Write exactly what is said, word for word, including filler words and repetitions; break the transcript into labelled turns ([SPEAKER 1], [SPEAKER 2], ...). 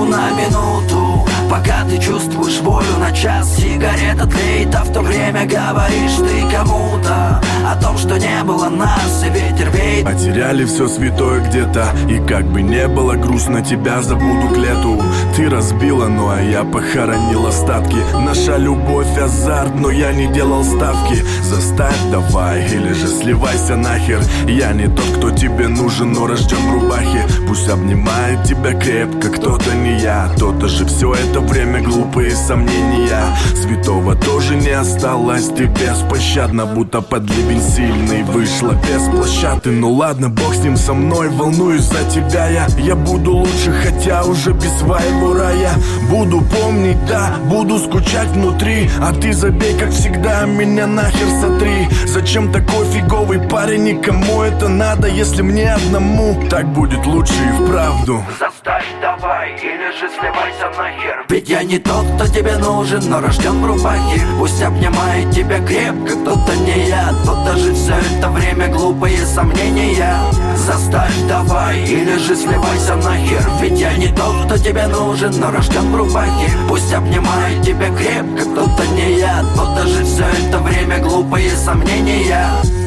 [SPEAKER 1] минуту на минуту, пока ты чувствуешь волю на час. Сигарета тлеет, а в то время говоришь ты кому-то о том, что не было нас, и ветер веет.
[SPEAKER 2] Потеряли все святое где-то, и как бы не было грустно, тебя забуду к лету. Ты разбила, ну а я похоронил остатки. Наша любовь азарт, но я не делал ставки. Заставь давай, или же сливайся нахер. Я не тот, кто тебе нужен, но рожден в рубахе. Пусть обнимает тебя крепко кто-то, не я. То-то же все это время глупые сомнения. Святого тоже не осталось, ты беспощадна, будто под ливень сильный вышла без площадки. Ну ладно, бог с ним, со мной, волнуюсь за тебя я. Я буду лучше, хотя уже без своего рая. Буду помнить, да, буду скучать внутри. А ты забей, как всегда, меня нахер сотри. Зачем такой фиговый парень, никому это надо, если мне одному так будет лучше и вправду.
[SPEAKER 1] Заставь давай, или же сливайся нахер. Ведь я не тот, кто тебе нужен, но рожден в рубахе. Пусть обнимает тебя крепко кто-то, не я. Тот даже все это время глупые сомнения. Заставь давай, или же сливайся нахер. Ведь я не тот, кто тебе нужен, но рожден в рубахе. Пусть обнимает тебя крепко кто-то, не я. Тот даже все это время глупые сомнения.